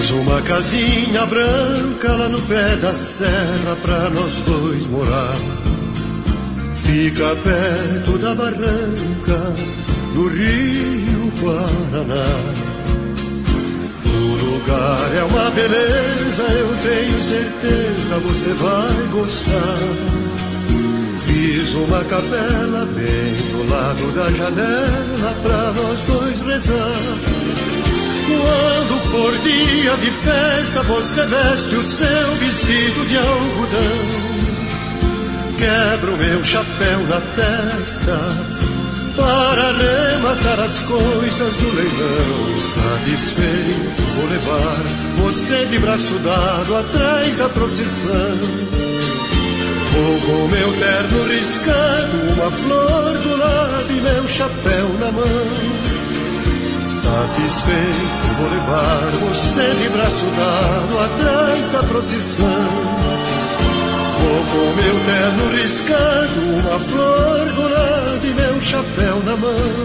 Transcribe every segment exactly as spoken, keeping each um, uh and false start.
Fiz uma casinha branca lá no pé da serra pra nós dois morar. Fica perto da barranca do Rio Paraná. O lugar é uma beleza, eu tenho certeza você vai gostar. Fiz uma capela bem do lado da janela pra nós dois rezar. Quando for dia de festa, você veste o seu vestido de algodão. Quebro meu chapéu na testa para arrematar as coisas do leilão. Satisfeito vou levar você de braço dado atrás da procissão. Vou com meu terno riscado, uma flor do lado e meu chapéu na mão. Satisfeito vou levar você de braço dado atrás da procissão. Vou com meu terno riscado, uma flor do lado e meu chapéu na mão.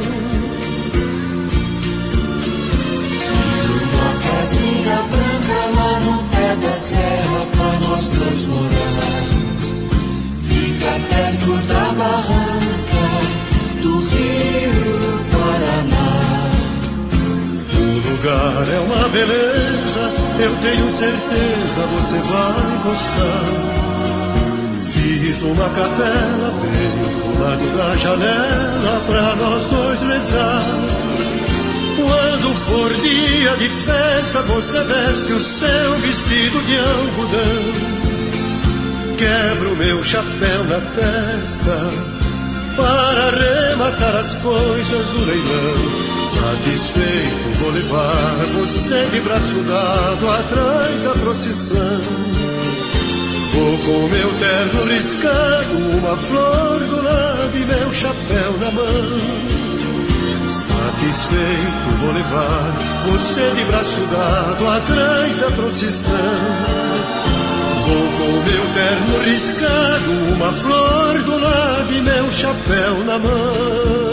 Fiz uma casinha branca lá no pé da serra pra nós dois morar. Fica perto da barranca do Rio Paraná. O lugar é uma beleza, eu tenho certeza você vai gostar. Fiz uma capela bem do lado da janela pra nós dois rezar. Quando for dia de festa, você veste o seu vestido de algodão. Quebro meu chapéu na testa para arrematar as coisas do leilão. Satisfeito vou levar você de braço dado atrás da procissão. Vou com meu terno riscado, uma flor do lado e meu chapéu na mão. Satisfeito vou levar você de braço dado atrás da procissão. Vou com meu terno riscado, uma flor do lado e meu chapéu na mão.